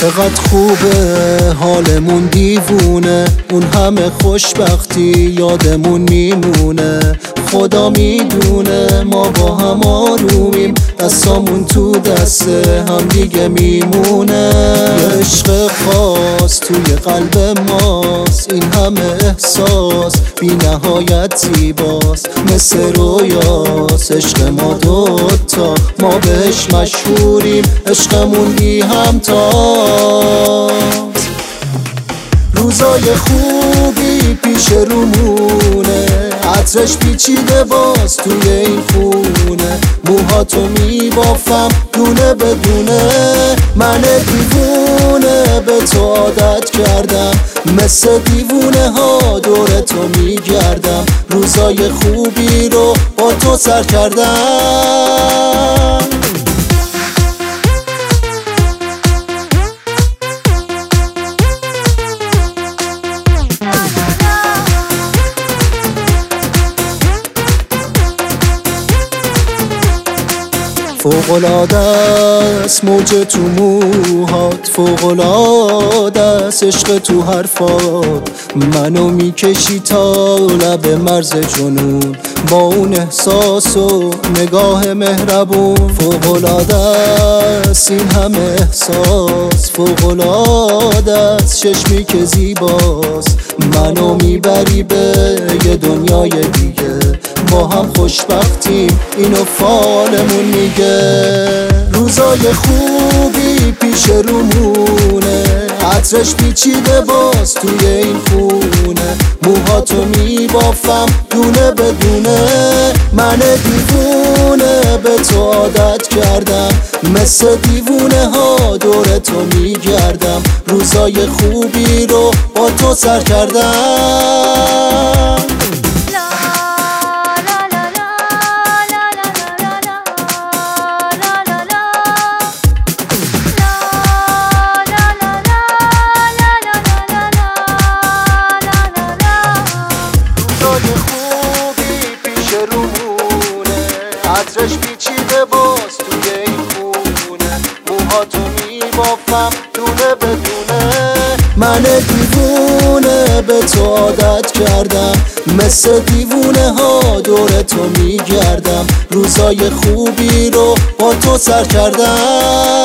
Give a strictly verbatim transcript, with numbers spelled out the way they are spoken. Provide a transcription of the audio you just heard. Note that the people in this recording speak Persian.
چقدر خوبه حالمون دیوونه، اون همه خوشبختی یادمون میمونه. خدا میدونه ما با هم آرومیم، دستامون تو دست هم دیگه میمونه. یه عشق خاص توی قلب ماست، این همه احساس بی نهایت زیباست، مثل رویاست عشق ما دوتا، ما بهش مشهوریم، عشقمون بی همتاست. روزای خوبی پیش رومونه، عطرش پیچیده باز توی این خونه. موهاتو میبافم دونه بدونه، من دیوونه به تو عادت کردم، مثل دیوونه ها دور تو میگردم. روزای خوبی رو با تو سر کردم. فوق‌العاده است موج تو موهات، فوق‌العاده است عشق تو حرفات. منو میکشی تا لب مرز جنون، با اون احساس و نگاه مهربون. فوق‌العاده است این همه احساس، فوق‌العاده است چشمی که زیباست. منو میبری به یه دنیای دیگه، با هم خوشبختیم اینو فالمون میگه. روزای خوبی پیش رومونه، عطرش پیچیده باز توی این خونه. موهاتو میبافم دونه بدونه، من دیوونه به تو عادت کردم، مثل دیوونه ها دور تو میگردم. روزای خوبی رو با تو سر کردم. عطرش پیچیده باز توی این خونه. موهاتو میبافم دونه بدونه، من دیوونه به تو عادت کردم، مثل دیوونه ها دور تو میگردم. روزای خوبی رو با تو سر کردم.